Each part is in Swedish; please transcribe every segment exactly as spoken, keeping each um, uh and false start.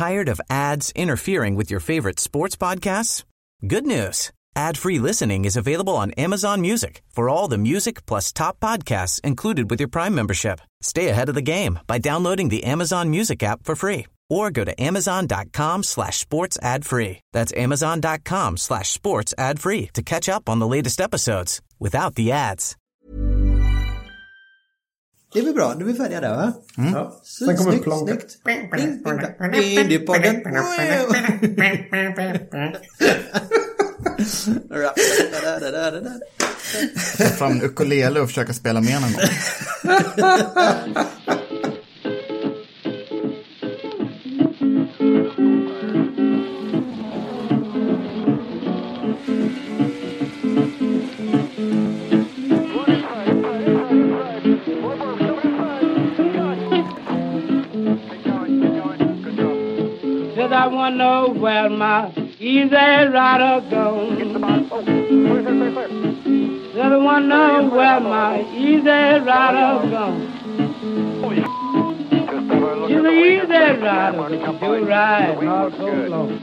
Tired of ads interfering with your favorite sports podcasts? Good news. Ad-free listening is available on Amazon Music for all the music plus top podcasts included with your Prime membership. Stay ahead of the game by downloading the Amazon Music app for free or go to amazon.com slash sports ad free. That's amazon.com slash sports ad free to catch up on the latest episodes without the ads. Det är väl bra, nu är vi färdiga där, va? Mm. Ja. Sen kommer plånka. Indie-podden. Ta fram en ukulele och försöka spela med någon gång. I wanna know where my easy rider goes. I wanna know where my easy rider goes. You're the easy rider, do ride not so long.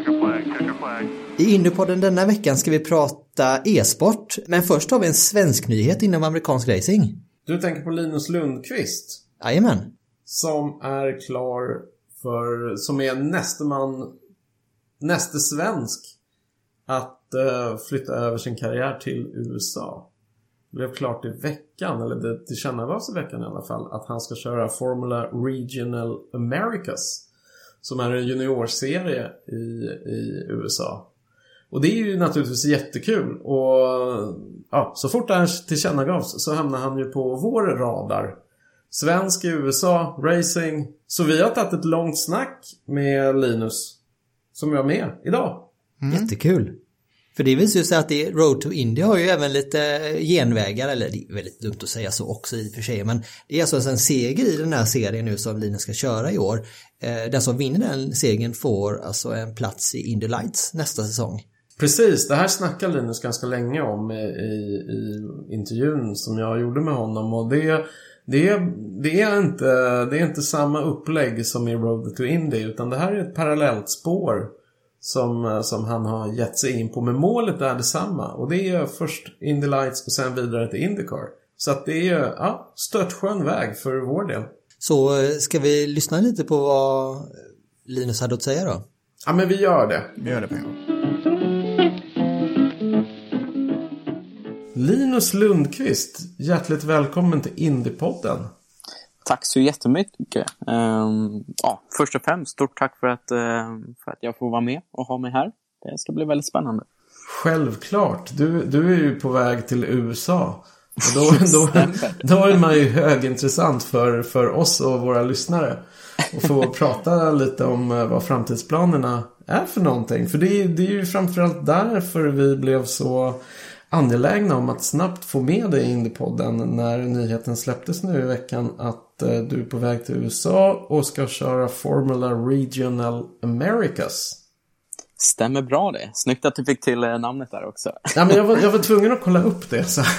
I Indiepodden denna veckan ska vi prata e-sport, men först har vi en svensk nyhet inom amerikansk racing. Du tänker på Linus Lundqvist. Jajamän. Som är klar för, som är näste man, näste svensk att uh, flytta över sin karriär till U S A. Det blev klart i veckan, eller det tillkännagavs i veckan i alla fall, att han ska köra Formula Regional Americas, som är en juniorserie i, i U S A. Och det är ju naturligtvis jättekul. Och ja, så fort det här tillkännagavs så hamnar han ju på vår radar. Svensk i U S A, racing. Så vi har tagit ett långt snack med Linus som jag är med idag. Mm. Jättekul. För det visar ju sig att det, Road to Indy har ju även lite genvägar, eller det är väldigt dumt att säga så också i och för sig, men det är alltså en seger i den här serien nu som Linus ska köra i år. Den som vinner den segern får alltså en plats i Indy Lights nästa säsong. Precis, det här snackar Linus ganska länge om i, i, i intervjun som jag gjorde med honom, och det Det är, det, är inte, det är inte samma upplägg som i Road to Indy, utan det här är ett parallellt spår som, som han har gett sig in på. Men målet är detsamma, och det är först Indy Lights och sen vidare till IndyCar. Så att det är ja, störtskön väg för vår del. Så ska vi lyssna lite på vad Linus hade att säga då? Ja, men vi gör det. Vi gör det på en gång. Linus Lundqvist, hjärtligt välkommen till Indiepodden. Tack så jättemycket. Um, ja, först och främst, stort tack för att, uh, för att jag får vara med och ha mig här. Det ska bli väldigt spännande. Självklart. Du, du är ju på väg till U S A. Och då, då, då är man ju högintressant för, för oss och våra lyssnare. Och få prata lite om vad framtidsplanerna är för någonting. För det, det är ju framförallt därför vi blev så angelägna om att snabbt få med dig in i podden när nyheten släpptes nu i veckan att eh, du är på väg till U S A och ska köra Formula Regional Americas. Stämmer bra det. Snyggt att du fick till eh, namnet där också. Ja, men jag, var, jag var tvungen att kolla upp det. Så.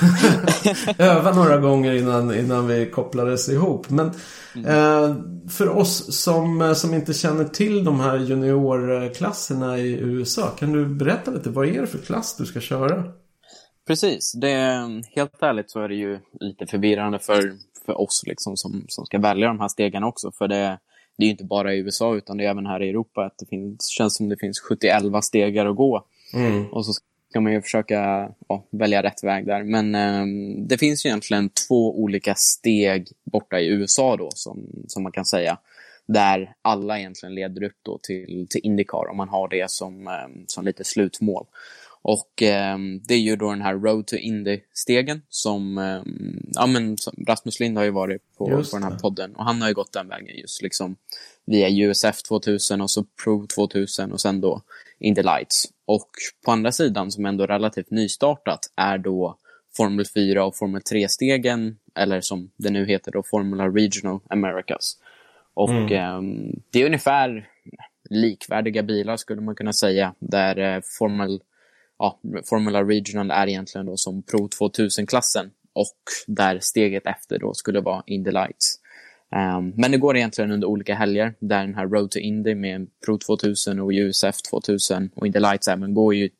Öva några gånger innan, innan vi kopplades ihop. Men eh, för oss som, som inte känner till de här juniorklasserna i U S A, kan du berätta lite, vad är det för klass du ska köra? Precis, det är, helt ärligt så är det ju lite förvirrande för, för oss liksom som, som ska välja de här stegen också. För det, det är ju inte bara i U S A utan det är även här i Europa att det finns, känns som det finns sjuttioelva stegar att gå. Mm. Och så ska man ju försöka ja, välja rätt väg där. Men eh, det finns ju egentligen två olika steg borta i U S A då som, som man kan säga. Där alla egentligen leder upp då till, till IndyCar om man har det som, eh, som lite slutmål. Och eh, det är ju då den här Road to Indy-stegen som, eh, ja men som Rasmus Lind har ju varit på, på den här podden. Och han har ju gått den vägen just liksom via U S F tvåtusen och så Pro tvåtusen och sen då Indy Lights. Och på andra sidan som ändå relativt nystartat är då Formel fyra och Formel tre-stegen, eller som det nu heter då Formula Regional Americas. Och mm. eh, det är ungefär likvärdiga bilar skulle man kunna säga, där eh, Formel Ja, Formula Regional är egentligen då som Pro tvåtusen-klassen och där steget efter då skulle vara Indy Lights. Um, men det går egentligen under olika helger där den här Road to Indy med Pro tvåtusen och U S F tvåtusen och Indy Lights även går ju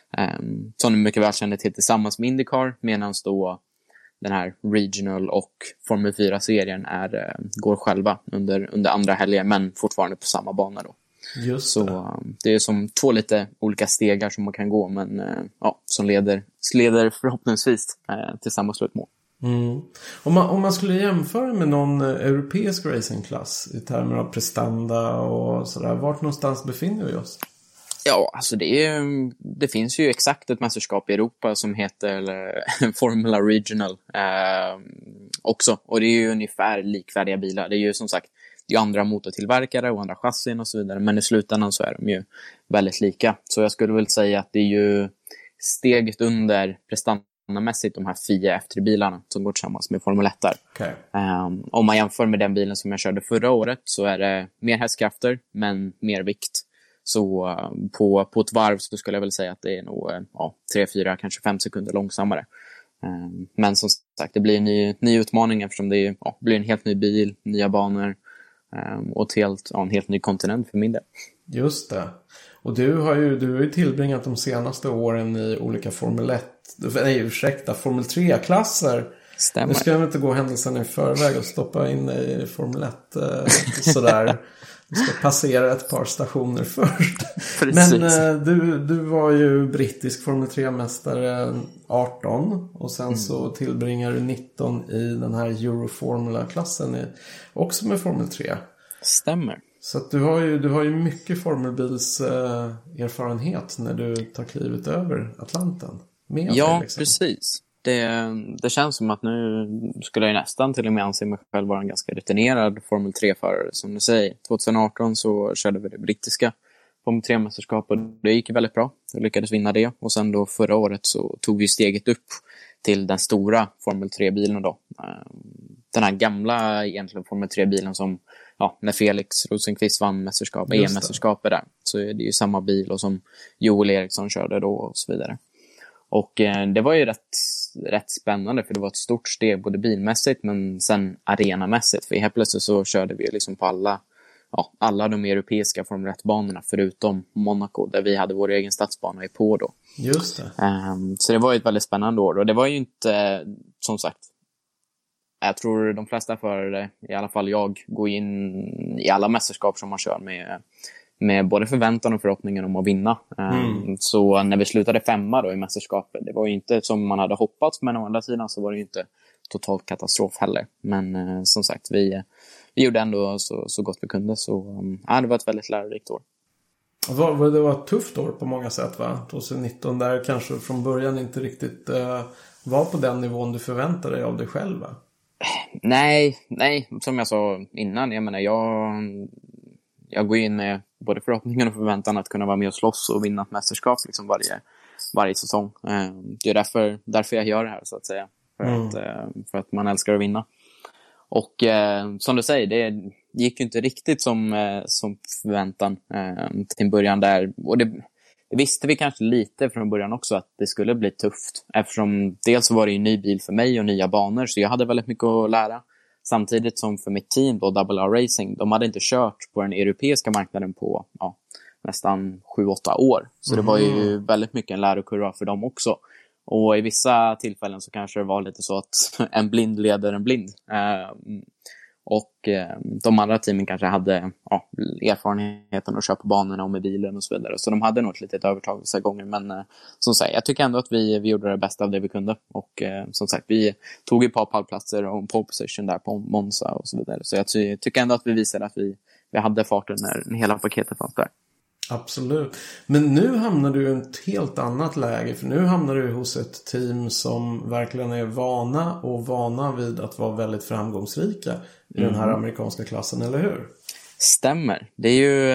um, som du mycket väl känner till tillsammans med IndyCar, medan då den här Regional och Formel fyra-serien är, uh, går själva under, under andra helger men fortfarande på samma bana då. Just så det. Um, det är som två lite olika stegar som man kan gå, men uh, ja, som leder, leder förhoppningsvis uh, till samma slutmål. Mm. Om, man, om man skulle jämföra med någon europeisk racingklass i termer av prestanda och sådär, vart någonstans befinner vi oss? Ja, alltså det, är, det finns ju exakt ett mästerskap i Europa som heter Formula Regional eh, också. Och det är ju ungefär likvärdiga bilar. Det är ju som sagt det är andra motortillverkare och andra chassin och så vidare. Men i slutändan så är de ju väldigt lika. Så jag skulle väl säga att det är ju steget under prestandamässigt de här F I A F tre-bilarna som går tillsammans med Formel ett där. Okay. Um, om man jämför med den bilen som jag körde förra året så är det mer hästkrafter men mer vikt. Så uh, på, på ett varv så skulle jag väl säga att det är nog uh, ja, tre, fyra, kanske fem sekunder långsammare. Um, men som sagt, det blir en ny, ny utmaning eftersom det är, ja, blir en helt ny bil, nya banor um, och ett helt, ja, en helt ny kontinent för min del. Just det. Och du har ju, du har ju tillbringat de senaste åren i olika Formel ett, nej ursäkta, Formel tre-klasser. Stämmer. Nu ska jag inte gå händelsen i förväg och stoppa in i Formel ett eh, sådär. Du ska passera ett par stationer först. Men eh, du, du var ju brittisk Formel tre-mästare arton och sen mm. så tillbringar du nitton i den här Euroformula-klassen i, också med Formel tre. Stämmer. Så att du har ju, du har ju mycket formelbils eh, erfarenhet när du tar klivet över Atlanten. Med ja, dig, liksom. Precis. Det, det känns som att nu skulle jag nästan till och med anse mig själv vara en ganska rutinerad Formel tre-förare. Som du säger, tjugo arton så körde vi det brittiska Formel tre-mästerskap och det gick väldigt bra. Jag lyckades vinna det. Och sen då förra året så tog vi steget upp till den stora Formel tre-bilen då. Den här gamla egentligen Formel tre-bilen som, ja, när Felix Rosenqvist vann mästerskap, E M-mästerskapet där. Så är det ju samma bil och som Joel Eriksson körde då och så vidare. Och eh, det var ju rätt, rätt spännande för det var ett stort steg både bilmässigt men sen arenamässigt. För helt plötsligt så körde vi liksom på alla, ja, alla de europeiska Formel ett-banorna förutom Monaco där vi hade vår egen stadsbana i på då. Just det. Um, så det var ju ett väldigt spännande år och det var ju inte, som sagt, jag tror de flesta förare, i alla fall jag, går in i alla mästerskap som man kör med... med både förväntan och förhoppningen om att vinna. Mm. Så när vi slutade femma då i mästerskapet, det var ju inte som man hade hoppats, men å andra sidan så var det ju inte totalt katastrof heller. Men eh, som sagt, vi, vi gjorde ändå så, så gott vi kunde. Så ja, det var ett väldigt lärorikt år. Det var ett tufft år på många sätt, va? tjugonitton där kanske från början inte riktigt eh, var på den nivån du förväntade dig av dig själv, va? Nej, nej, som jag sa innan, jag menar, jag, jag går in med både förhoppningen och förväntan att kunna vara med och slåss och vinna ett mästerskap liksom varje, varje säsong. Det är därför, därför jag gör det här, så att säga. För, mm. att, för att man älskar att vinna. Och eh, som du säger, det gick ju inte riktigt som, eh, som förväntan eh, till början där. Och det, det visste vi kanske lite från början också att det skulle bli tufft. Eftersom dels så var det ju en ny bil för mig och nya banor, så jag hade väldigt mycket att lära. Samtidigt som för mitt team då, Double R Racing, de hade inte kört på den europeiska marknaden på ja, nästan sju åtta år. Så mm. det var ju väldigt mycket en lärokurva för dem också. Och i vissa tillfällen så kanske det var lite så att en blind leder en blind. Eh, och eh, de andra teamen kanske hade ja, erfarenheten att köra på banorna och med bilen och så vidare. Så de hade nog ett litet övertag vissa gånger. Men eh, som sagt, jag tycker ändå att vi, vi gjorde det bästa av det vi kunde. Och eh, som sagt, vi tog ett par pallplatser och en pole position där på Monza och så vidare. Så jag ty- tycker ändå att vi visade att vi, vi hade farten när hela paketet fanns där. Absolut. Men nu hamnar du i ett helt annat läge. För nu hamnar du hos ett team som verkligen är vana och vana vid att vara väldigt framgångsrika i mm. den här amerikanska klassen, eller hur? Stämmer. Det är ju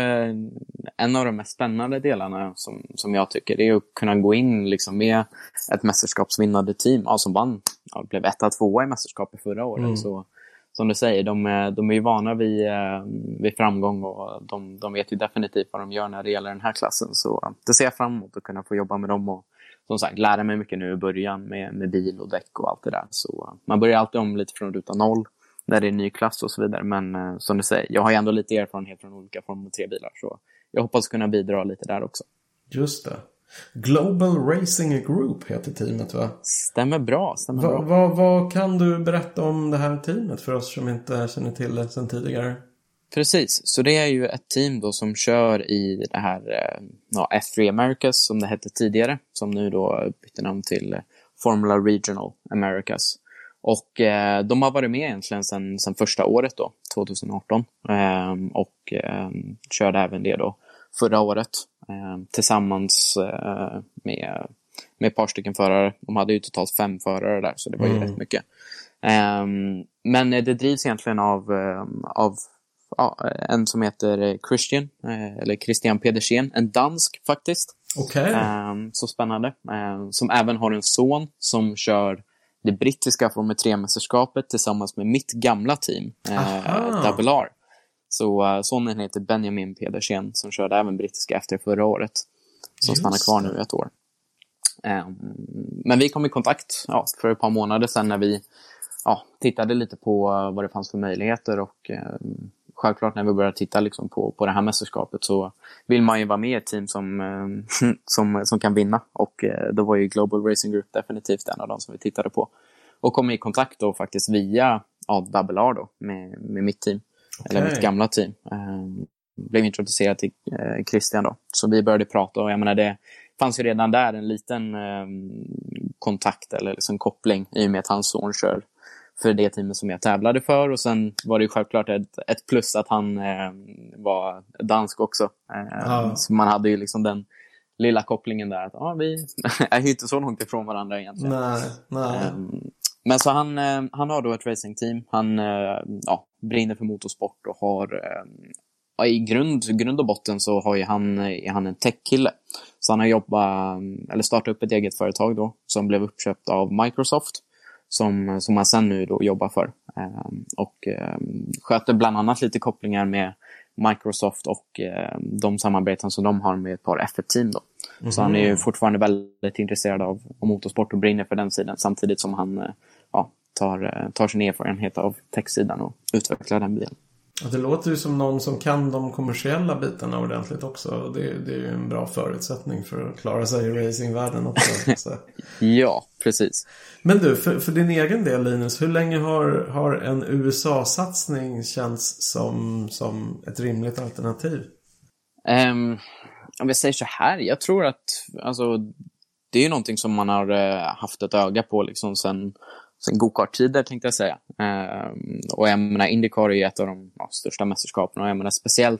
en av de mest spännande delarna som, som jag tycker. Det är att kunna gå in liksom med ett mästerskapsvinnande team ja, som vann. Ja, det blev etta tvåa i mästerskapet förra året. Mm. Så som du säger, de är, de är ju vana vid, vid framgång och de, de vet ju definitivt vad de gör när det gäller den här klassen. Så det ser jag fram emot att kunna få jobba med dem och som sagt lära mig mycket nu i början med, med bil och däck och allt det där. Så man börjar alltid om lite från ruta noll där det är ny klass och så vidare. Men eh, som du säger, jag har ju ändå lite erfarenhet från olika Formel tre-bilar. Så jag hoppas kunna bidra lite där också. Just det. Global Racing Group heter teamet, va? Stämmer bra, stämmer va, bra. va, Vad kan du berätta om det här teamet för oss som inte känner till det sedan tidigare? Precis, så det är ju ett team då som kör i det här ja, F tre Americas som det hette tidigare. Som nu då bytte namn till Formula Regional Americas. Och eh, de har varit med egentligen sedan, sedan första året då, tjugoarton. Eh, och eh, körde även det då förra året. Eh, tillsammans eh, med, med ett par stycken förare. De hade ju totalt fem förare där, så det var ju mm. rätt mycket. Eh, men det drivs egentligen av, eh, av ja, en som heter Christian, eh, eller Christian Pedersen, en dansk faktiskt. Okay. Eh, så spännande. Eh, som även har en son som kör det brittiska Formel tre-mästerskapet tillsammans med mitt gamla team, eh, Double R. Så uh, sonen heter Benjamin Pedersen som körde även brittiska efter förra året. Som Just stannar kvar nu ett år. Um, men vi kom i kontakt ja, för ett par månader sedan när vi ja, tittade lite på uh, vad det fanns för möjligheter. Och uh, självklart när vi började titta liksom, på, på det här mästerskapet så vill man ju vara med i ett team som, uh, som, som kan vinna. Och uh, då var ju Global Racing Group definitivt en av dem som vi tittade på. Och kom i kontakt då faktiskt via ja, Double R då, med, med mitt team. Okay. Eller mitt gamla team. Um, blev introducerad till uh, Christian då. Så vi började prata och jag menar det fanns ju redan där en liten um, kontakt eller liksom koppling i och med att hans son kör för det teamet som jag tävlade för. Och sen var det ju självklart ett, ett plus att han uh, var dansk också. Uh, ah. Så man hade ju liksom den lilla kopplingen där att ah, vi är ju inte så långt ifrån varandra egentligen. Nej, nej. Um, Men så han, han har då ett racingteam. Han ja, brinner för motorsport och har ja, i grund, grund och botten så har ju han, är han en tech-kille. Så han har jobbat, eller startat upp ett eget företag då som blev uppköpt av Microsoft som, som han sen nu då jobbar för. Och sköter bland annat lite kopplingar med Microsoft och de samarbeten som de har med ett par F ett-team då. Mm-hmm. Så han är ju fortfarande väldigt intresserad av, av motorsport och brinner för den sidan samtidigt som han ja, tar, tar sin erfarenhet av tech-sidan och utvecklar den bilen. Det låter ju som någon som kan de kommersiella bitarna ordentligt också. Det, det är ju en bra förutsättning för att klara sig i racingvärlden också. Så. Ja, precis. Men du, för, för din egen del Linus, hur länge har, har en U S A-satsning känts som, som ett rimligt alternativ? Um, om jag säger så här, jag tror att alltså, det är ju någonting som man har uh, haft ett öga på liksom sen Sen go-kart-tider tänkte jag säga. Eh, och jag menar, IndyCar är ju ett av de ja, största mästerskapen. Och jag menar speciellt,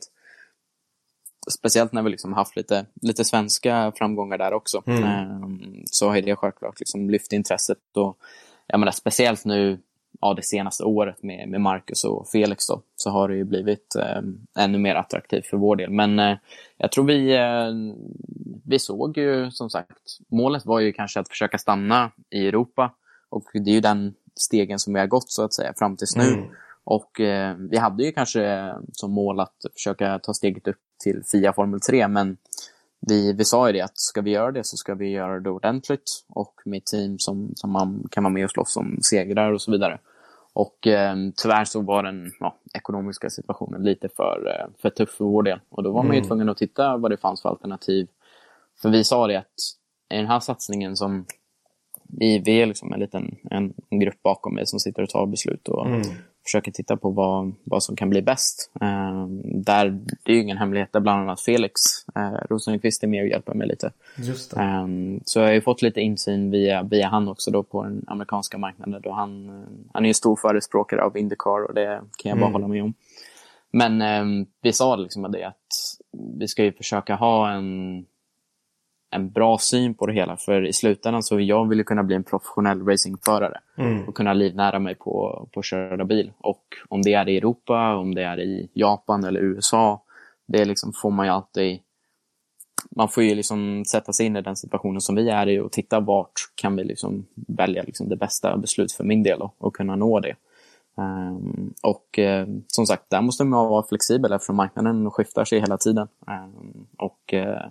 speciellt när vi liksom haft lite, lite svenska framgångar där också. Mm. Eh, så har det självklart liksom lyft intresset. Och jag menar, speciellt nu ja, det senaste året med, med Marcus och Felix då, så har det ju blivit eh, ännu mer attraktivt för vår del. Men eh, jag tror vi, eh, vi såg ju som sagt, målet var ju kanske att försöka stanna i Europa. Och det är ju den stegen som vi har gått så att säga fram tills nu. Mm. Och eh, vi hade ju kanske som mål att försöka ta steget upp till F I A Formel tre. Men vi, vi sa ju det att ska vi göra det så ska vi göra det ordentligt. Och med ett team som, som man kan vara med och slåss om segrar och så vidare. Och eh, tyvärr så var den ja, ekonomiska situationen lite för, eh, för tuff för vår del. Och då var man ju tvungen att titta vad det fanns för alternativ. För vi sa det att i den här satsningen som Vi, vi är liksom en liten en, en grupp bakom mig som sitter och tar beslut och mm. försöker titta på vad, vad som kan bli bäst. Uh, där, det är ju ingen hemlighet där bland annat Felix uh, Rosenqvist är med och hjälper mig lite. Just det. Um, så jag har ju fått lite insyn via, via han också då på den amerikanska marknaden. Då han, uh, han är ju stor förespråkare av IndyCar och det kan jag bara mm. hålla med om. Men um, vi sa liksom det att vi ska ju försöka ha en en bra syn på det hela, för i slutändan så jag vill ju kunna bli en professionell racingförare mm. och kunna livnära mig på, på att köra bil. Och om det är i Europa, om det är i Japan eller U S A, det liksom får man ju alltid, man får ju liksom sätta sig in i den situationen som vi är i och titta vart kan vi liksom välja liksom det bästa beslut för min del och, och kunna nå det. Um, och uh, som sagt, där måste man vara flexibel eftersom marknaden skiftar sig hela tiden. Um, och uh,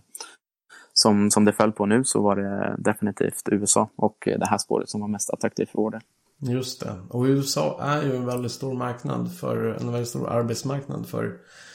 Som, som det föll på nu så var det definitivt U S A och det här spåret som var mest attraktivt för vår del. Just det. Och U S A är ju en väldigt stor marknad för en väldigt stor arbetsmarknad för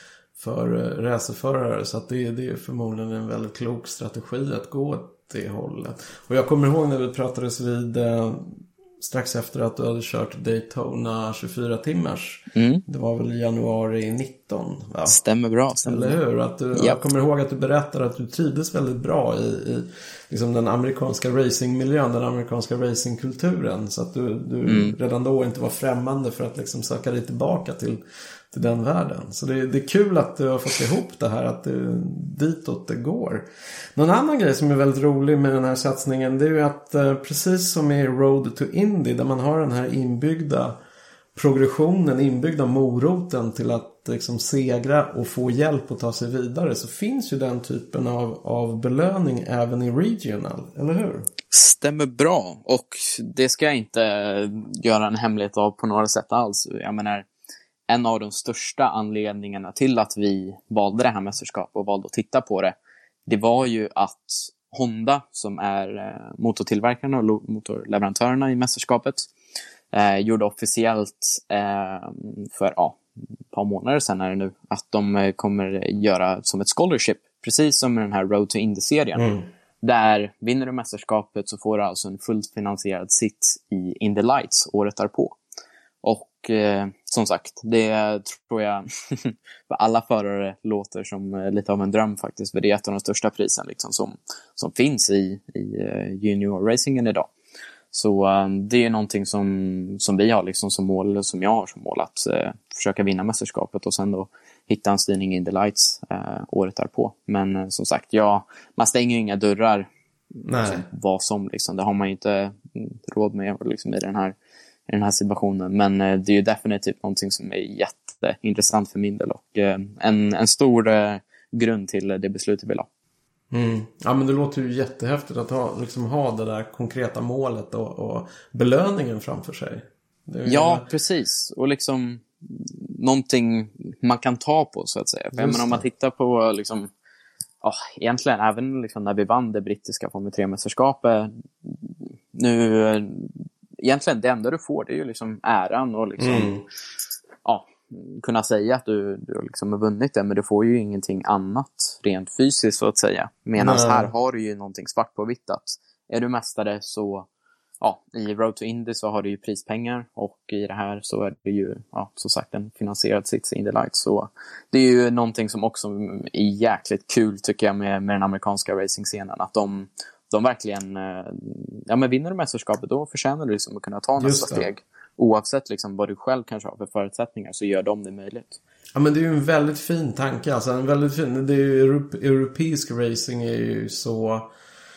för racerförare, så att det, det är förmodligen en väldigt klok strategi att gå åt det hållet. Och jag kommer ihåg när vi pratades vid eh, strax efter att du hade kört Daytona tjugofyra timmars. Mm. Det var väl i januari nitton, va? Stämmer bra. Stämmer Eller hur? Att du, yep. Jag kommer ihåg att du berättade att du trivdes väldigt bra i, i liksom den amerikanska racingmiljön, den amerikanska racingkulturen. Så att du, du mm. redan då inte var främmande för att liksom söka dig tillbaka till, till den världen. Så det, det är kul att du har fått ihop det här, att det, ditåt det går. Någon annan grej som är väldigt rolig med den här satsningen, det är ju att eh, precis som i Road to Indy, där man har den här inbyggda progressionen, inbyggda moroten till att liksom segra och få hjälp att ta sig vidare, så finns ju den typen av, av belöning även i regional, eller hur? Stämmer bra, och det ska jag inte göra en hemlighet av på några sätt alls. Jag menar, en av de största anledningarna till att vi valde det här mästerskapet och valde att titta på det, det var ju att Honda, som är motortillverkarna och motorleverantörerna i mästerskapet, eh, gjorde officiellt eh, för ja, ett par månader sedan är det nu, att de kommer göra som ett scholarship, precis som med den här Road to Indy-serien. Mm. Där vinner du mästerskapet så får du alltså en fullt finansierad sitt i Indy Lights året därpå. Och eh, som sagt, det tror jag för alla förare låter som lite av en dröm faktiskt. För det är ett av de största prisen liksom, som, som finns i, i junior-racingen idag. Så eh, det är någonting som, som vi har liksom som mål, som jag har som mål, att eh, försöka vinna mästerskapet och sen då hitta en styrning in the lights eh, året därpå. Men eh, som sagt, ja, man stänger ju inga dörrar. Alltså, vad som liksom, det har man ju inte råd med liksom, i den här i den här situationen. Men eh, det är ju definitivt någonting som är jätteintressant för min del och eh, en, en stor eh, grund till det beslutet vi la. Mm. Ja, men det låter ju jättehäftigt att ha, liksom, ha det där konkreta målet och, och belöningen framför sig. Det är ju ja, hela... precis. Och liksom någonting man kan ta på, så att säga. För jag menar, om man tittar på liksom, oh, egentligen även liksom, när vi vann det brittiska Formel tre-mästerskapet nu, egentligen det enda du får, det är ju liksom äran och liksom mm. ja, kunna säga att du, du liksom har vunnit det, men du får ju ingenting annat rent fysiskt, så att säga. Medan mm. här har du ju någonting svart på vitt, att är du mästare så ja, i Road to Indy så har du ju prispengar, och i det här så är det ju ja, så sagt en finansierad sits i Indy Lights. Så det är ju någonting som också är jäkligt kul, tycker jag, med, med den amerikanska racing-scenen, att de de verkligen, ja, men vinner du mästerskapet, då förtjänar du liksom att kunna ta nästa steg. Oavsett liksom vad du själv kanske har för förutsättningar, så gör de det möjligt. Ja, men det är ju en väldigt fin tanke. Alltså, en väldigt fin, det är ju, europeisk racing är ju så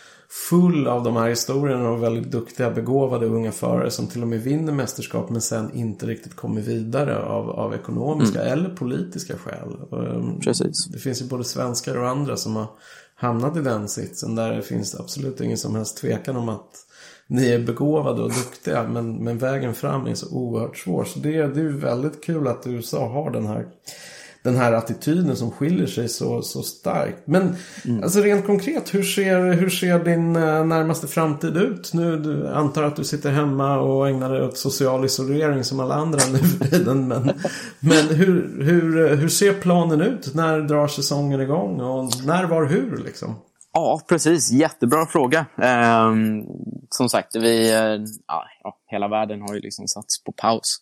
full av de här historierna och väldigt duktiga, begåvade unga förare som till och med vinner mästerskap men sen inte riktigt kommer vidare av, av ekonomiska mm. eller politiska skäl. Precis. Det finns ju både svenskar och andra som har hamnat i den sitsen där det finns absolut ingen som helst tvekan om att ni är begåvade och duktiga, men, men vägen fram är så oerhört svår. Så det, det är ju väldigt kul att U S A har den här, den här attityden som skiljer sig så, så starkt. Men mm. alltså rent konkret, hur ser, hur ser din närmaste framtid ut? Nu du antar att du sitter hemma och ägnar dig åt social isolering som alla andra nu för tiden. Men, men hur, hur, hur ser planen ut? När drar säsongen igång? Och när, var, hur liksom? Ja, precis. Jättebra fråga. Um, som sagt, vi, uh, ja, hela världen har ju liksom satts på paus.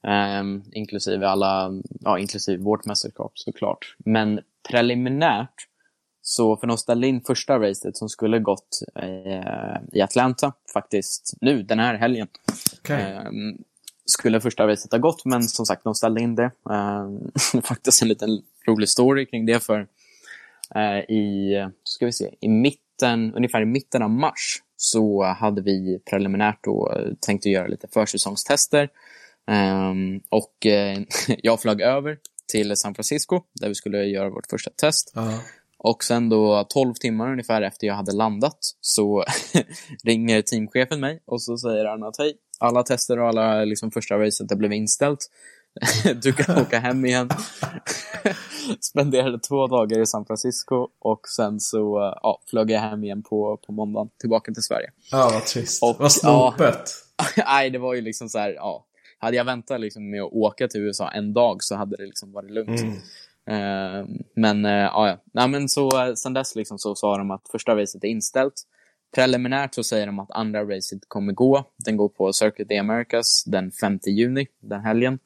Um, inklusive alla, ja, inklusive vårt mästerskap såklart. Men preliminärt, så för de ställde in första racet som skulle gått uh, i Atlanta faktiskt nu, den här helgen. Okay. Um, skulle första racet ha gått, men som sagt, de ställde in det. Um, faktiskt en liten rolig story kring det, för Uh, i, ska vi se, i mitten, ungefär i mitten av mars så hade vi preliminärt då tänkt att göra lite försäsongstester. Um, och uh, jag flög över till San Francisco där vi skulle göra vårt första test. Uh-huh. Och sen då tolv timmar ungefär efter jag hade landat så ringer teamchefen mig och så säger han att hej, alla tester och alla liksom första racet det blev inställt. Du kan åka hem igen. spenderade två dagar i San Francisco och sen så ja, flög jag hem igen på, på måndagen tillbaka till Sverige. Ja, vad trist. Och, vad snopet. Ja, nej, det var ju liksom så här, ja. Hade jag väntat liksom med att åka till U S A en dag så hade det liksom varit lugnt. Mm. Uh, men uh, ja, nej, men så uh, sen dess liksom så sa de att första racet är inställt. Preliminärt så säger de att andra racet kommer gå. Den går på Circuit the Americas den femte juni, den helgen.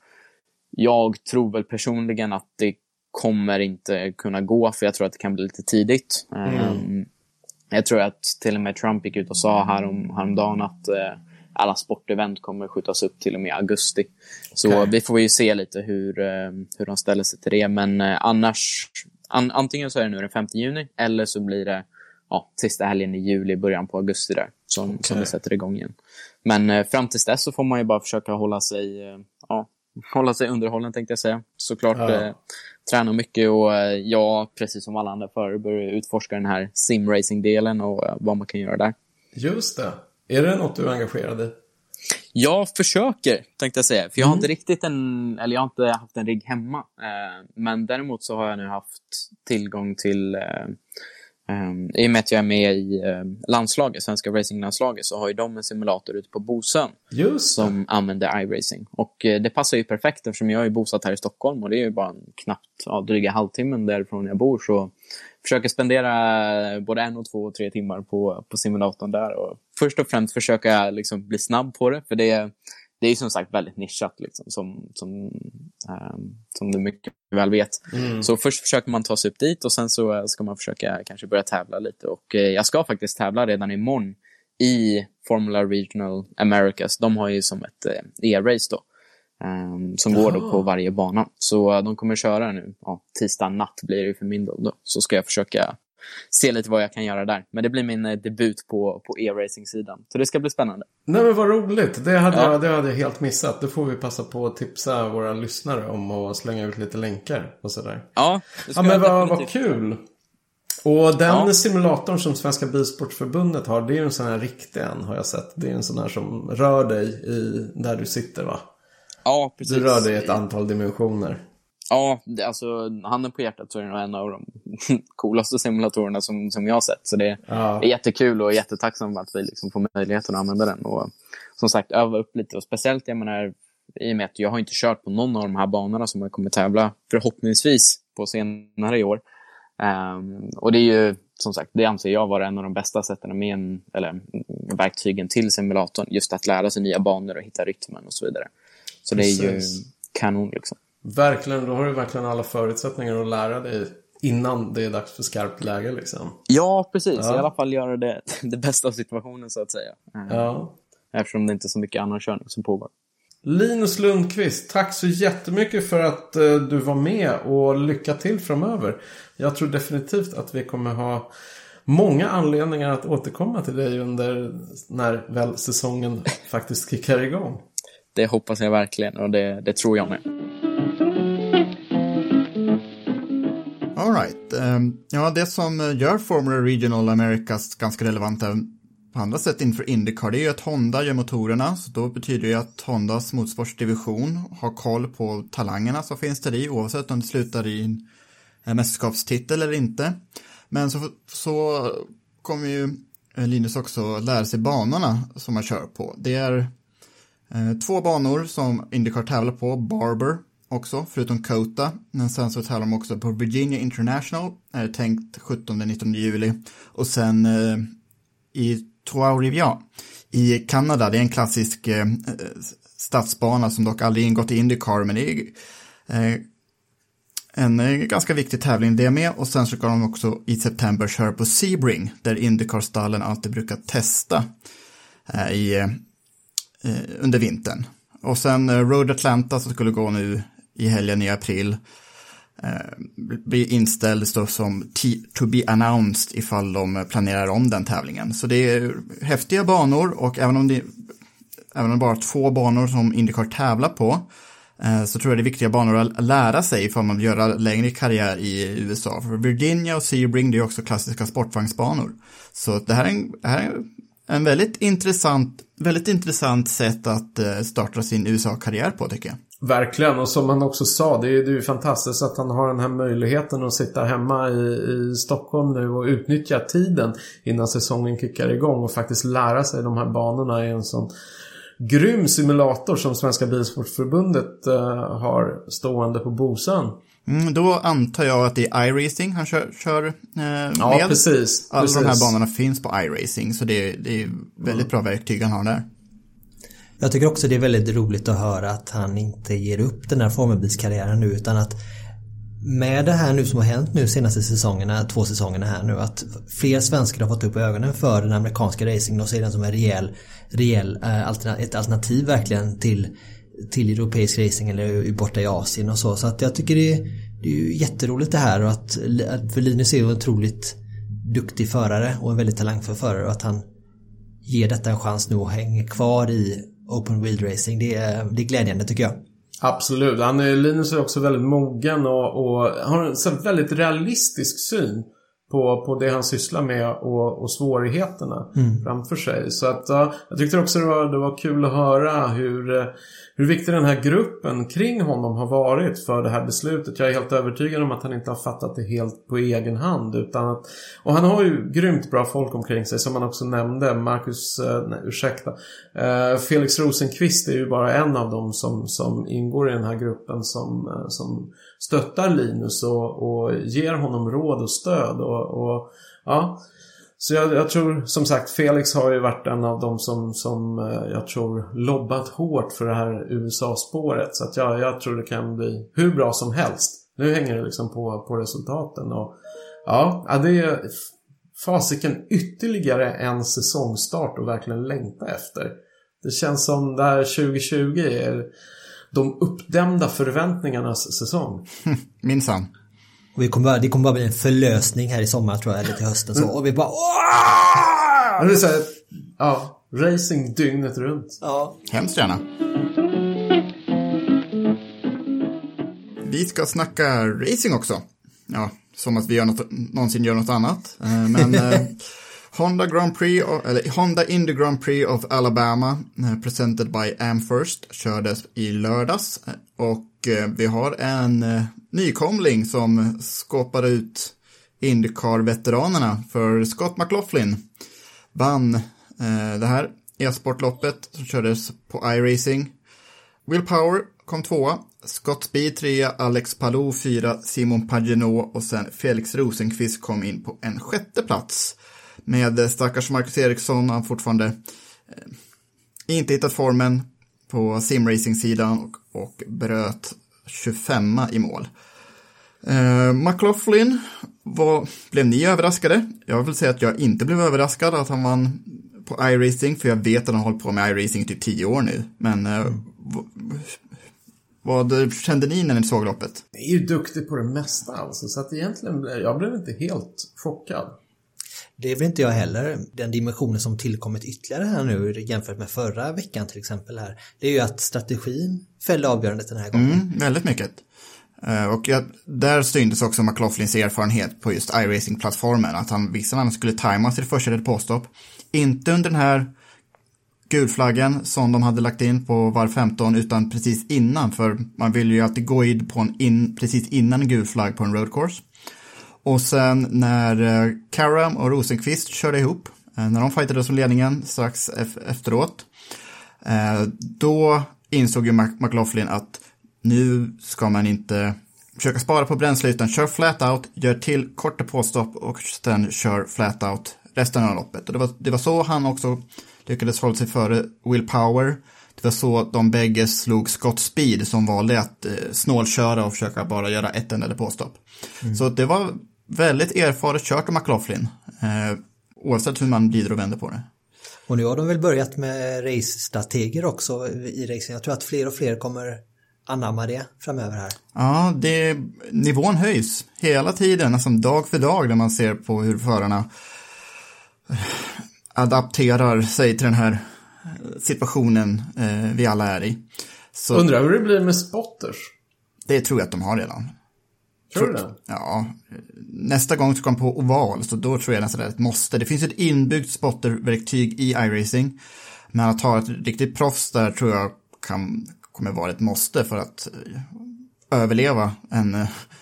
Jag tror väl personligen att det kommer inte kunna gå, för jag tror att det kan bli lite tidigt. Mm. Um, jag tror att till och med Trump gick ut och sa härom, häromdagen att uh, alla sportevent kommer skjutas upp till och med augusti. Okay. Så vi får ju se lite hur, uh, hur de ställer sig till det. Men uh, annars, an, antingen så är det nu den femte juni eller så blir det ja, sista helgen i juli, början på augusti där, som, okay. som vi sätter igång igen. Men uh, fram till dess så får man ju bara försöka hålla sig, uh, ja, hålla sig underhållen, tänkte jag säga. Såklart ja. uh, träna mycket och uh, jag, precis som alla andra förr, börjar utforska den här simracing-delen och uh, vad man kan göra där. Just det. Är det något du är engagerad i? Jag försöker, tänkte jag säga. För jag har mm. inte riktigt en, eller jag har inte haft en rigg hemma. Uh, men däremot så har jag nu haft tillgång till uh, Um, i och med att jag är med i uh, landslaget, svenska racinglandslaget, så har ju de en simulator ute på Bosön. Just som använder iRacing. Och uh, det passar ju perfekt eftersom jag är bosatt här i Stockholm och det är ju bara en knappt ja, dryga halvtimmen därifrån jag bor, så försöker spendera både en och två och tre timmar på, på simulatorn där, och först och främst försöka liksom bli snabb på det, för det är Det är ju som sagt väldigt nischat liksom, som, som, um, som du mycket väl vet. Mm. Så först försöker man ta sig upp dit och sen så ska man försöka kanske börja tävla lite. Och eh, jag ska faktiskt tävla redan imorgon i Formula Regional Americas. De har ju som ett eh, e-race då. Um, som oh. går då på varje bana. Så uh, de kommer köra nu. Ja, tisdag natt blir det för min del då. Så ska jag försöka se lite vad jag kan göra där. Men det blir min eh, debut på, på e-racing-sidan. Så det ska bli spännande. Nej, men vad roligt. Det hade, ja. jag, det hade jag helt missat. Det får vi passa på att tipsa våra lyssnare om och slänga ut lite länkar och sådär. Ja, det ska ja men vad, vad kul. Och den ja. simulatorn som Svenska Bilsportförbundet har, det är ju en sån här riktig en, har jag sett. Det är en sån här som rör dig i där du sitter, va? Ja, precis. Du rör dig i ett antal dimensioner. Ja, det, alltså handen på hjärtat så är det nog en av de coolaste simulatorerna som, som jag har sett. Så det ja. är jättekul och jättetacksam att vi liksom får möjligheten att använda den. Och som sagt, öva upp lite. Och speciellt, jag menar, i och med att jag har inte kört på någon av de här banorna som jag kommer tävla förhoppningsvis på senare i år. Um, och det är ju, som sagt, det anser jag vara en av de bästa sätten med en, eller verktygen till simulatorn. Just att lära sig nya banor och hitta rytmen och så vidare. Så Precis. det är ju kanon liksom. Verkligen, då har du verkligen alla förutsättningar att lära dig innan det är dags för skarpt läge liksom. Ja, precis. Ja. I alla fall göra det, det bästa av situationen så att säga. Ja. Eftersom det inte är så mycket annan körning som pågår. Linus Lundqvist, tack så jättemycket för att uh, du var med och lycka till framöver. Jag tror definitivt att vi kommer ha många anledningar att återkomma till dig under när väl säsongen faktiskt kickar igång. Det hoppas jag verkligen och det, det tror jag med. All right. Um, ja, det som gör Formula Regional Americas ganska relevanta på andra sätt inför IndyCar, det är ju att Honda gör motorerna. Så då betyder det att Hondas motorsportsdivision har koll på talangerna som finns där i, oavsett om det slutar i en mästerskapstitel eller inte. Men så, så kommer ju Linus också lära sig banorna som man kör på. Det är eh, två banor som IndyCar tävlar på, Barber också, förutom Kota. Men sen så tävlar de också på Virginia International, är det tänkt sjuttonde nittonde juli. Och sen eh, i Trois-Rivières i Kanada, det är en klassisk eh, stadsbana som dock aldrig ingått i IndyCar, men det är eh, en eh, ganska viktig tävling det med. Och sen så ska de också i september köra på Sebring, där IndyCar-stallen alltid brukar testa eh, i, eh, under vintern. Och sen eh, Road Atlanta som skulle gå nu i helgen i april eh, blir inställd så som t- to be announced ifall de planerar om den tävlingen. Så det är häftiga banor, och även om det, även om det bara är två banor som IndyCar tävlar på eh, så tror jag det är viktiga banor att lära sig ifall man vill göra längre karriär i U S A. För Virginia och Sebring, det är också klassiska sportvagnsbanor. Så det här är en, det här är en väldigt intressant, väldigt intressant sätt att uh, starta sin U S A-karriär på, tycker jag. Verkligen, och som han också sa, det är, det är ju fantastiskt att han har den här möjligheten att sitta hemma i, i Stockholm nu och utnyttja tiden innan säsongen kickar igång och faktiskt lära sig de här banorna i en sån grym simulator som Svenska Bilsportförbundet uh, har stående på Bosön. Mm, då antar jag att det är iRacing han kör, kör eh, med. Ja, precis. Alla precis. de här banorna finns på iRacing, så det, det är väldigt bra verktyg han har där. Jag tycker också det är väldigt roligt att höra att han inte ger upp den här formelbilskarriären nu, utan att med det här nu som har hänt nu senaste säsongerna, två säsongerna här nu, att fler svenskar har fått upp ögonen för den amerikanska racingen och ser den som en rejäl, rejäl äh, alternativ, ett alternativ verkligen till, till europeisk racing eller borta i Asien och så. Så att jag tycker det är, det är ju jätteroligt det här, och att, att för Linus är ju en otroligt duktig förare och en väldigt talangfull förare, och att han ger detta en chans nu och hänger kvar i open wheel racing. Det är, det är glädjande, tycker jag. Absolut. Han är, Linus är också väldigt mogen och, och har en så väldigt realistisk syn på, på det han sysslar med och, och svårigheterna mm. framför sig. Så att, uh, jag tyckte också det var, det var kul att höra hur, hur viktig den här gruppen kring honom har varit för det här beslutet. Jag är helt övertygad om att han inte har fattat det helt på egen hand. Utan att, och han har ju grymt bra folk omkring sig, som han också nämnde. Marcus, uh, nej, ursäkta. Uh, Felix Rosenqvist är ju bara en av dem som, som ingår i den här gruppen som, uh, som stöttar Linus och, och ger honom råd och stöd. Och, och ja, så jag, jag tror som sagt Felix har ju varit en av dem som, som jag tror lobbat hårt för det här U S A-spåret, så att jag, jag tror det kan bli hur bra som helst. Nu hänger det liksom på, på resultaten och ja, ja, det är fasiken ytterligare en säsongstart och verkligen längta efter. Det känns som där tjugo tjugo är de uppdämda förväntningarnas säsong. Minsann. Och vi kommer bara, det kommer bara bli en förlösning här i sommar, tror jag, eller till hösten så. Och vi bara åh! Det är så här, ja, racing dygnet runt. Ja. Hemskt gärna. Vi ska snacka racing också. Ja, som att vi gör något, någonsin gör något annat. Men eh, Honda Grand Prix, eller Honda Indy Grand Prix of Alabama, presented by Amherst, kördes i lördags. Och eh, vi har en eh, nykomling som skapade ut IndyCar-veteranerna, för Scott McLaughlin vann eh, det här e-sportloppet som kördes på iRacing. Will Power kom tvåa, Scott Speed trea, Alex Palou fyra, Simon Pagenaud och sen Felix Rosenqvist kom in på en sjätte plats. Med stackars Marcus Eriksson, han fortfarande eh, inte hittat formen på simracing-sidan och, och bröt tjugofemma i mål. Eh, McLaughlin, var, blev ni överraskade? Jag vill säga att jag inte blev överraskad att han vann på iRacing, för jag vet att han har hållit på med iRacing i typ tio år nu. Men eh, mm. v- vad kände ni när ni såg loppet? Jag är ju duktig på det mesta alltså, så att egentligen jag blev inte helt chockad. Det är väl inte jag heller. Den dimensionen som tillkommit ytterligare här nu jämfört med förra veckan till exempel här, det är ju att strategin fällde avgörandet den här gången. Mm, väldigt mycket. Uh, och jag, där syntes också McLaughlins erfarenhet på just iRacing-plattformen, att han visste att han skulle tajma sitt första påstopp. Inte under den här gulflaggen som de hade lagt in på var femton, utan precis innan, för man vill ju alltid gå in på en in, precis innan en gulflagg på en road course. Och sen när eh, Karam och Rosenqvist körde ihop, eh, när de fightade som ledningen strax e- efteråt, eh, då insåg ju Mac- McLaughlin att nu ska man inte försöka spara på bränsle, utan kör flat out, gör till korta påstopp och sen kör flat out resten av loppet. Och det var, det var så han också lyckades hålla sig före Will Power. Det var så de bägge slog Scott Speed, som valde att eh, snålköra och försöka bara göra ett enda påstopp. Mm. Så det var väldigt erfaret kört av McLaughlin, eh, oavsett hur man glider och vänder på det. Och nu har de väl börjat med race-strateger också i racing. Jag tror att fler och fler kommer anamma det framöver här. Ja, det, nivån höjs hela tiden, nästan dag för dag, när man ser på hur förarna adapterar sig till den här situationen eh, vi alla är i. Så undrar hur det blir med spotters. det tror jag att de har redan. Tror du det? Ja, nästa gång ska de på oval, så då tror jag nästan det är ett måste. Det finns ett inbyggt spotterverktyg i iRacing, men att ha ett riktigt proffs där tror jag kan, kommer vara ett måste för att överleva en,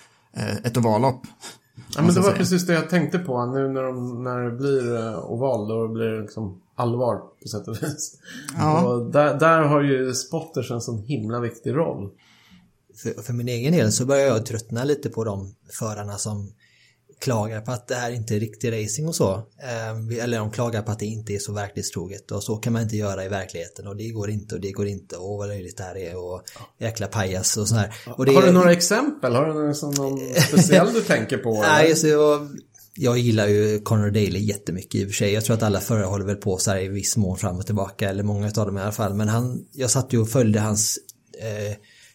ett ovallopp. Ja, men det var säga. Precis det jag tänkte på. Nu när, de, när det blir oval, då blir det liksom allvar på sätt och vis. Ja. Och där, där har ju spotters en sån himla viktig roll. För, för min egen del så börjar jag tröttna lite på de förarna som klagar på att det här inte är riktig racing och så. Eh, eller de klagar på att det inte är så verklighetstroget. Och så kan man inte göra i verkligheten. Och det går inte och det går inte. Och vad löjligt det här är. Och jäkla pajas och så här. Och det har du är... några exempel? Har du någon, någon speciell du tänker på? Nej, så jag, jag gillar ju Conor Daly jättemycket i och för sig. Jag tror att alla förare håller väl på så här i viss mån fram och tillbaka. Eller många av dem i alla fall. Men han, jag satt ju och följde hans... Eh,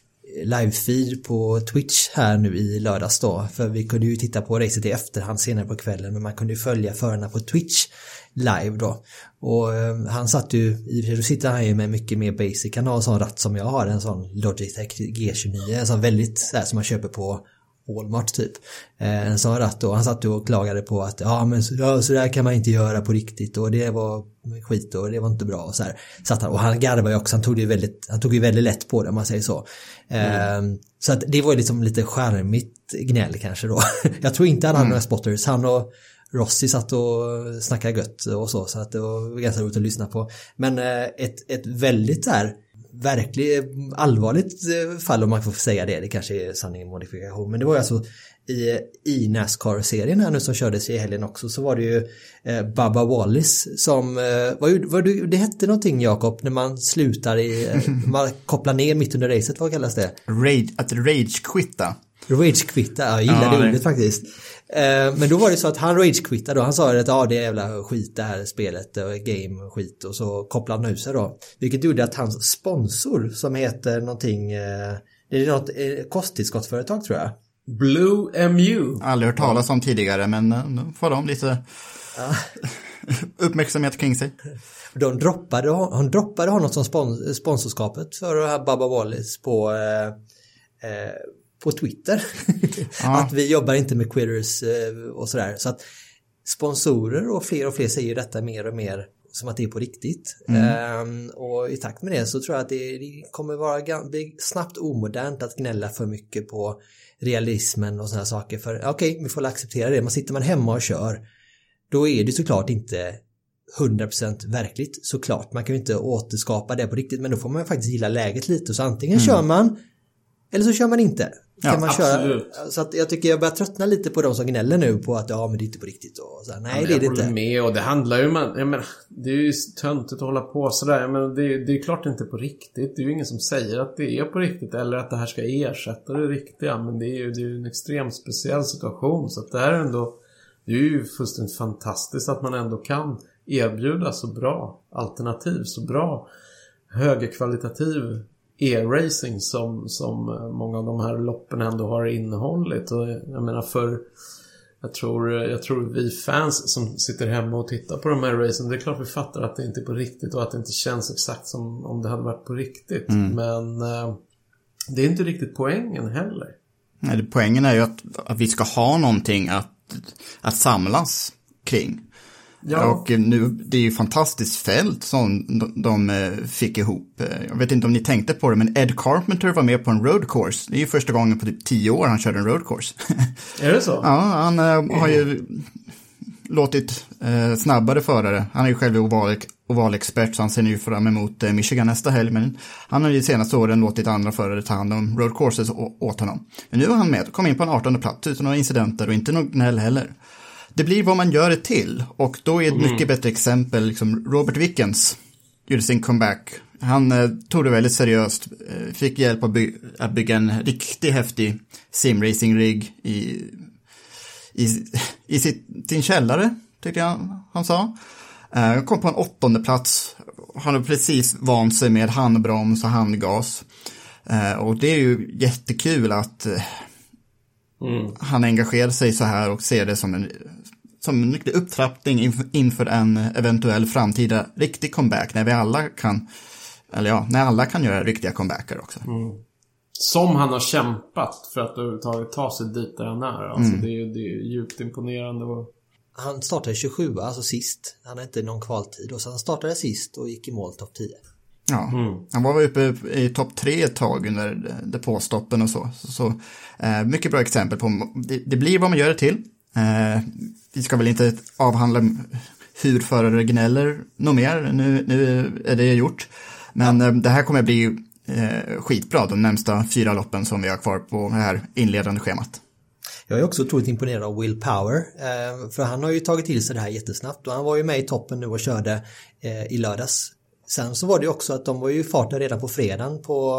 live-feed på Twitch här nu i lördags då, för vi kunde ju titta på racet i efterhand senare på kvällen, men man kunde ju följa förarna på Twitch live då, och eh, han satt ju i, då sitter han ju med mycket mer basic, han har en sån ratt som jag har, en sån Logitech G tjugonio, en sån väldigt så här, som man köper på Walmart typ, eh, en sån ratt, och han satt och klagade på att ja men så, ja, så där kan man inte göra på riktigt, och det var skit och det var inte bra och så här. Satt han, och han garvade ju också, han tog det ju väldigt, han tog ju väldigt lätt på det om man säger så. Mm. Eh, så att det var ju liksom lite charmigt gnäll kanske då. Jag tror inte han hade mm. några spotters, han och Rossi satt och snackade gött och så, så att det var ganska roligt att lyssna på. Men eh, ett, ett väldigt där verkligt allvarligt fall, om man får säga det, det kanske är sanning och modifikation, men det var ju alltså i, i NASCAR-serien här nu som kördes i helgen också, så var det ju eh, Bubba Wallace som eh, var, var det, det hette någonting, Jakob, när man slutar i eh, man kopplar ner mitt under racet, vad kallas det? Rage, att rage-quitta. Rage-quitta, ja, jag gillar ja, det ordet faktiskt. Eh, men då var det så att han rage-quittade då, han sa att ja, det är jävla skit det här spelet, game skit, och så kopplade han ut sig då. Vilket gjorde att hans sponsor som heter någonting, eh, det är något eh, kosttillskottsföretag tror jag. Blue M U. Aldrig hört talas om tidigare, men nu får de lite ja. uppmärksamhet kring sig. De droppade, han droppade honom som spons, sponsorskapet för det här Bubba Wallace på eh, eh, på Twitter. Ja. Att vi jobbar inte med quitters eh, och sådär. Så att sponsorer och fler och fler säger detta mer och mer som att det är på riktigt. Mm. Um, och i takt med det så tror jag att det, det kommer vara bli snabbt omodernt att gnälla för mycket på realismen och sådana saker. För okej, okay, vi får acceptera det. Man sitter man hemma och kör, då är det såklart inte hundra procent verkligt, såklart. Man kan ju inte återskapa det på riktigt, men då får man faktiskt gilla läget lite. Så antingen mm. kör man, eller så kör man inte. Kan ja, man köra. Så att jag tycker jag börjar tröttna lite på de som gnäller nu på att ja, men det är inte på riktigt. Och så här, nej, ja, det är det inte. Med, och det handlar ju om, jag menar, det är ju töntigt att hålla på sådär. Jag menar, det, är, det är klart inte på riktigt. Det är ju ingen som säger att det är på riktigt eller att det här ska ersätta det riktiga. Men det är ju, det är ju en extremt speciell situation. Så att det här är ändå, det är ju fullständigt fantastiskt att man ändå kan erbjuda så bra alternativ, så bra högkvalitativ e-racing som, som många av de här loppen ändå har innehållit. Och jag menar, för jag tror, jag tror vi fans som sitter hemma och tittar på de här racing, det är klart vi fattar att det inte är på riktigt och att det inte känns exakt som om det hade varit på riktigt. Mm. Men eh, det är inte riktigt poängen heller. Nej, poängen är ju att, att vi ska ha någonting att, att samlas kring. Ja. Och nu, det är ju fantastiskt fält som de, de fick ihop. Jag vet inte om ni tänkte på det, men Ed Carpenter var med på en road course. Det är ju första gången på typ tio år han körde en road course. Är det så? Ja, han äh, har ju låtit äh, snabbare förare. Han är ju själv oval, ovalexpert, så han ser nu fram emot äh, Michigan nästa helg. Men han har ju de senaste åren låtit andra förare ta hand om road courses å, åt honom. Men nu var han med och kom in på en artonde plats utan några incidenter och inte någon gnäll heller. Det blir vad man gör det till, och då är ett mm. mycket bättre exempel liksom Robert Wickens gjorde sin comeback. Han eh, tog det väldigt seriöst, eh, fick hjälp att, by- att bygga en riktigt häftig simracing-rigg i, i, i sitt, sin källare, tyckte jag han sa. Eh, kom på en åttonde plats. Han har precis vant sig med handbroms och handgas. Eh, och det är ju jättekul att eh, Mm. han engagerar sig så här och ser det som en, som en riktig upptrappning inför, inför en eventuell framtida riktig comeback, när vi alla kan, eller ja, när alla kan göra riktiga comebacker också. Mm. som han har kämpat för att överhuvudtaget ta sig dit där han är. Alltså Mm. det, är, det är djupt imponerande. Och... Han startade tjugosju, alltså sist. Han hade inte någon kvaltid. Och så han startade sist och gick i mål topp tio. Ja, Mm. han var uppe i topp tre ett tag under depåstoppen och så. Så, så eh, mycket bra exempel på, det, det blir vad man gör det till. Eh, vi ska väl inte avhandla hur förare gnäller något mer, nu, nu är det gjort. Men ja. eh, det här kommer bli eh, skitbra de närmsta fyra loppen som vi har kvar på det här inledande schemat. Jag är också otroligt imponerad av Will Power, eh, för han har ju tagit till sig det här jättesnabbt och han var ju med i toppen nu och körde eh, i lördags. Sen så var det ju också att de var ju i farten redan på fredagen på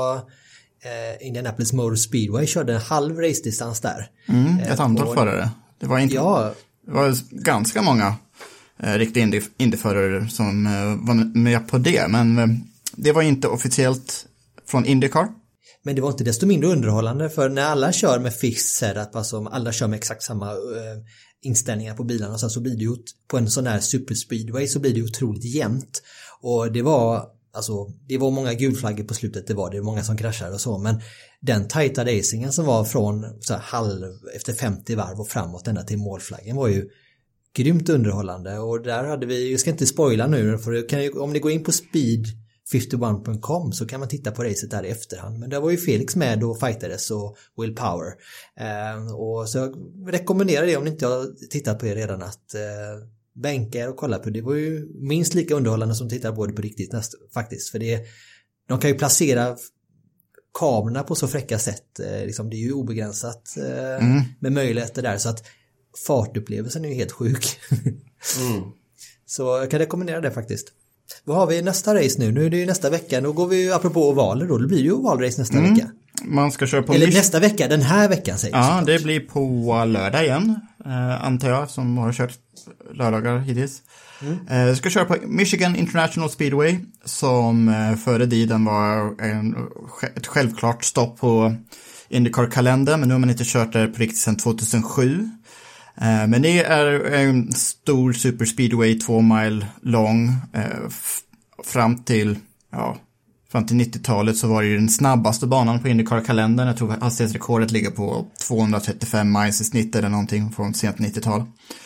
eh, Indianapolis Motor Speedway, körde en halv race-distans där. Mm, ett eh, antal och, förare. Det var, inte, ja, det var ganska många eh, riktiga indy, indyförare som eh, var med på det, men eh, det var inte officiellt från IndyCar. Men det var inte desto mindre underhållande, för när alla kör med fixed setup, alltså alla kör med exakt samma uh, inställningar på bilarna, och sen så blir det ju på en sån här superspeedway så blir det otroligt jämnt. Och det var alltså det var många gulflaggor på slutet, det var det, många som kraschade och så, men den tajta racingen som var från så här halv efter femtio varv och framåt ända till målflaggen var ju grymt underhållande. Och där hade vi, jag ska inte spoila nu, för det kan ju, om ni går in på speed femtioett punkt com så kan man titta på racet där i efterhand. Men där var ju Felix med och fightades och Will Power. Eh, och så jag rekommenderar det om ni inte har tittat på det redan att eh, bänka er och kolla på det. Det var ju minst lika underhållande som tittar på det på riktigt nästa, faktiskt. För det, de kan ju placera kamerorna på så fräcka sätt. Eh, liksom, det är ju obegränsat eh, mm. med möjligheter där, så att fartupplevelsen är ju helt sjuk. mm. Så jag kan rekommendera det faktiskt. Vad har vi nästa race nu? Nu är det ju nästa vecka. Då går vi ju, apropå ovaler då, det blir ju ovalrace nästa mm. vecka. Man ska köra på Eller Mich- nästa vecka, den här veckan säger Ja, det blir på lördag igen, eh, antar jag, som har kört lördagar hittills. Mm. Eh, ska köra på Michigan International Speedway, som eh, före tiden var en, ett självklart stopp på IndyCar-kalendern, men nu har man inte kört där på riktigt sedan tjugohundrasju. Men det är en stor superspeedway, två mile lång. F- fram till ja, fram till nittiotalet så var det ju den snabbaste banan på IndyCar-kalendern. Jag tror att hastighetsrekordet ligger på tvåhundratrettiofem miles i snitt eller någonting från sent nittiotal.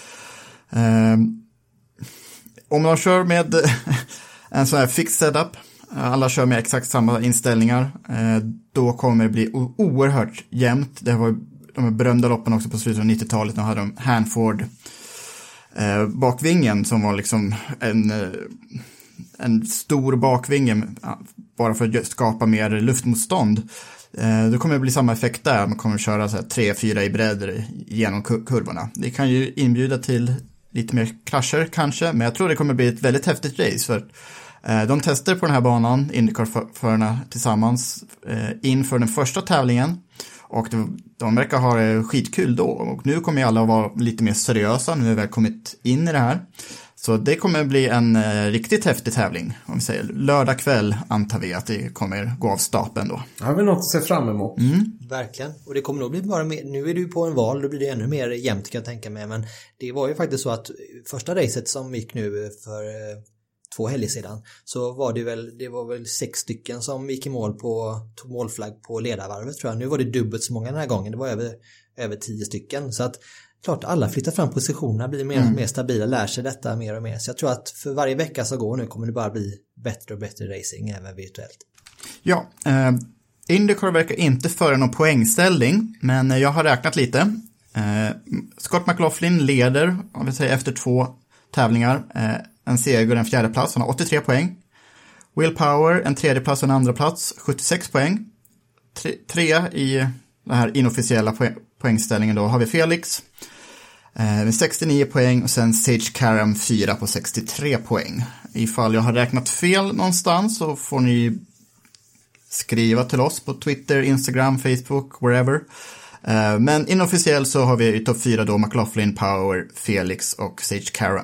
Um, om man kör med en sån här fixed setup, alla kör med exakt samma inställningar, då kommer det bli o- oerhört jämnt. Det var de här berömda loppen också på slutet av nittiotalet, då hade de Hanford eh, bakvingen som var liksom en, eh, en stor bakvinge bara för att skapa mer luftmotstånd. Eh, då kommer det bli samma effekt där, man kommer köra så här tre fyra i bredd genom kurvorna. Det kan ju inbjuda till lite mer krascher kanske, men jag tror det kommer bli ett väldigt häftigt race, för eh, de testar på den här banan, IndyCar-förarna tillsammans eh, inför den första tävlingen. Och de, de verkar ha det skitkul då. Och nu kommer ju alla vara lite mer seriösa. Nu har vi väl kommit in i det här. Så det kommer bli en eh, riktigt häftig tävling. Om vi säger lördag kväll antar vi att det kommer gå av stapeln då. Det har vi något att se fram emot. Mm. Verkligen. Och det kommer nog bli bara mer, nu är du på en val, då blir det ännu mer jämnt kan jag tänka mig. Men det var ju faktiskt så att första racet som gick nu för eh, två helger sedan, så var det väl, det var väl sex stycken som gick i mål på, tog målflagg på ledarvarvet tror jag. Nu var det dubbelt så många den här gången, det var över, över tio stycken. Så att klart alla flyttar fram positionerna, blir mer, mm. mer stabila, lär sig detta mer och mer. Så jag tror att för varje vecka som går nu kommer det bara bli bättre och bättre racing även virtuellt. Ja, eh, IndyCar verkar inte föra någon poängställning, men jag har räknat lite. Eh, Scott McLaughlin leder, om vi säger efter två tävlingar, eh, en seger och en fjärde plats, han har åttiotre poäng. Will Power, en tredje plats och en andra plats, sjuttiosex poäng. Tre, trea i den här inofficiella poäng, poängställningen då har vi Felix eh, med sextionio poäng, och sen Sage Karam fyra på sextiotre poäng. Ifall jag har räknat fel någonstans så får ni skriva till oss på Twitter, Instagram, Facebook, wherever. Eh, men inofficiellt så har vi i topp fyra då McLaughlin, Power, Felix och Sage Karam.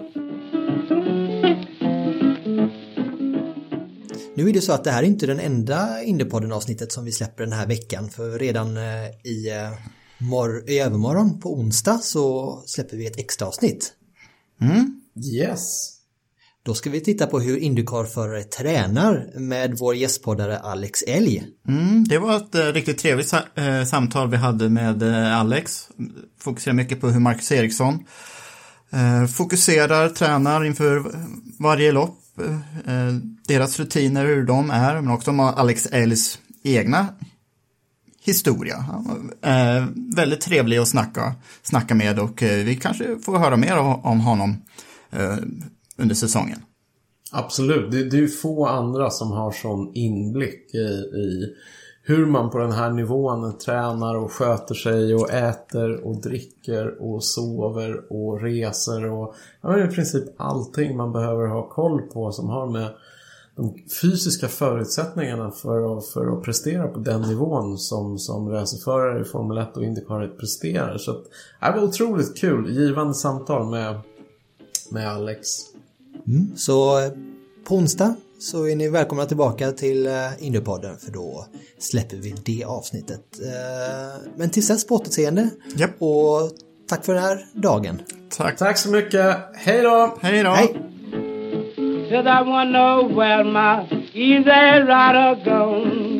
Nu är det så att det här är inte den enda Indypodden-avsnittet som vi släpper den här veckan, för redan i, mor- i övermorgon på onsdag så släpper vi ett extra avsnitt. Mm. Yes. Då ska vi titta på hur IndyCar-förare tränar med vår gästpoddare Alex Elg. Mm, det var ett eh, riktigt trevligt sa- eh, samtal vi hade med eh, Alex. Fokuserar mycket på hur Marcus Ericsson eh, fokuserar, tränar inför varje lopp. Eh, deras rutiner, hur de är, men också om Alex Elgs egna historia. Eh, väldigt trevlig att snacka, snacka med, och eh, vi kanske får höra mer om, om honom eh, under säsongen. Absolut, det, det är ju få andra som har sån inblick i, i hur man på den här nivån tränar och sköter sig och äter och dricker och sover och reser och ja, i princip allting man behöver ha koll på som har med de fysiska förutsättningarna för att, för att prestera på den nivån som, som racerförare i Formel ett och IndyCar presterar. Så att, det var otroligt kul, givande samtal med, med Alex. Mm. Så på onsdag så är ni välkomna tillbaka till Indypodden, för då släpper vi det avsnittet. Men tills dess, på återseende. Yep. Och tack för den här dagen. Tack. Tack så mycket. Hej då! Hej då! Hej! Said I wanna know where my easy rider gone.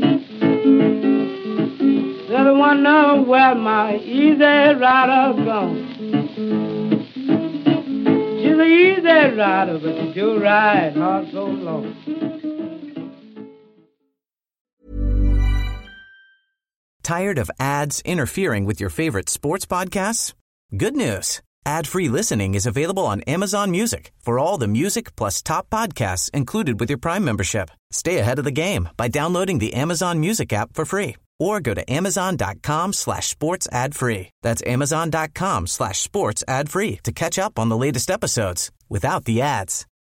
Said I wanna know where my easy rider gone. She's an easy rider, but she do ride hard so long. Tired of ads interfering with your favorite sports podcasts? Good news. Ad-free listening is available on Amazon Music for all the music plus top podcasts included with your Prime membership. Stay ahead of the game by downloading the Amazon Music app for free or go to amazon.com slash sports ad free. That's amazon.com slash sports ad free to catch up on the latest episodes without the ads.